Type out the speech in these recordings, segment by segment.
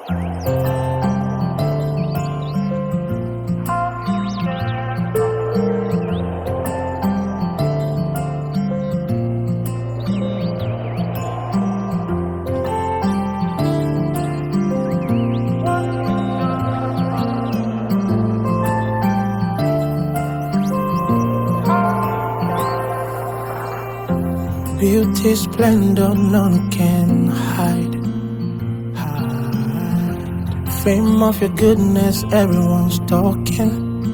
Beauty, splendor, none can hide. Fame of your goodness, everyone's talking.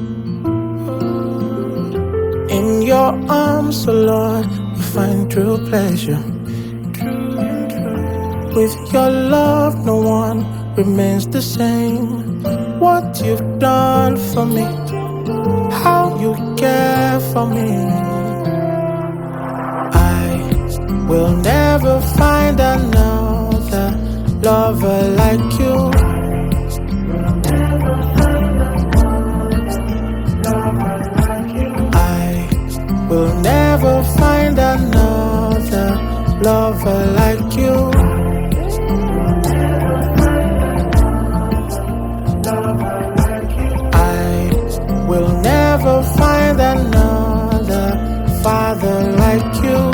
In your arms, oh Lord, we find true pleasure. With your love, no one remains the same. What you've done for me, how you care for me. We'll never find another lover like you. I will never find another lover like you. I will never find another father like you.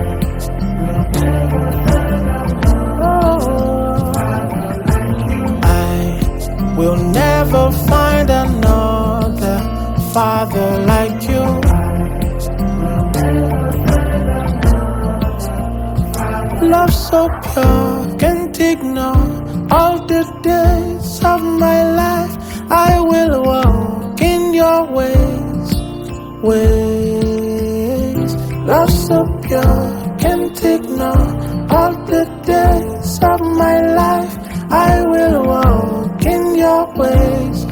We'll never find another father like you. Love so pure, can't ignore. All the days of my life I will walk in your ways. Love so pure, can't ignore. All the days of my life I will walk in your ways.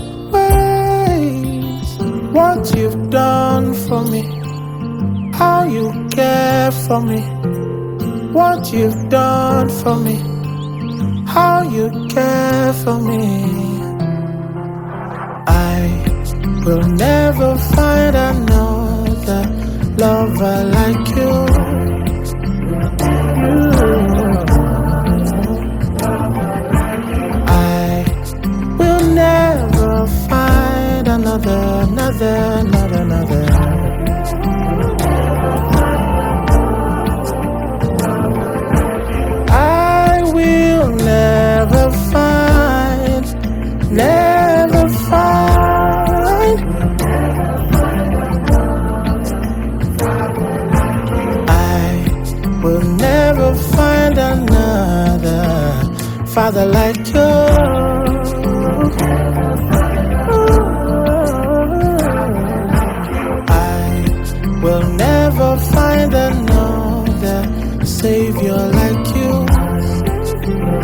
What you've done for me, how you care for me. What you've done for me, how you care for me. I will never find another lover like you. Never find another. I will never find. I will never find another father like you. We'll never find another savior like you.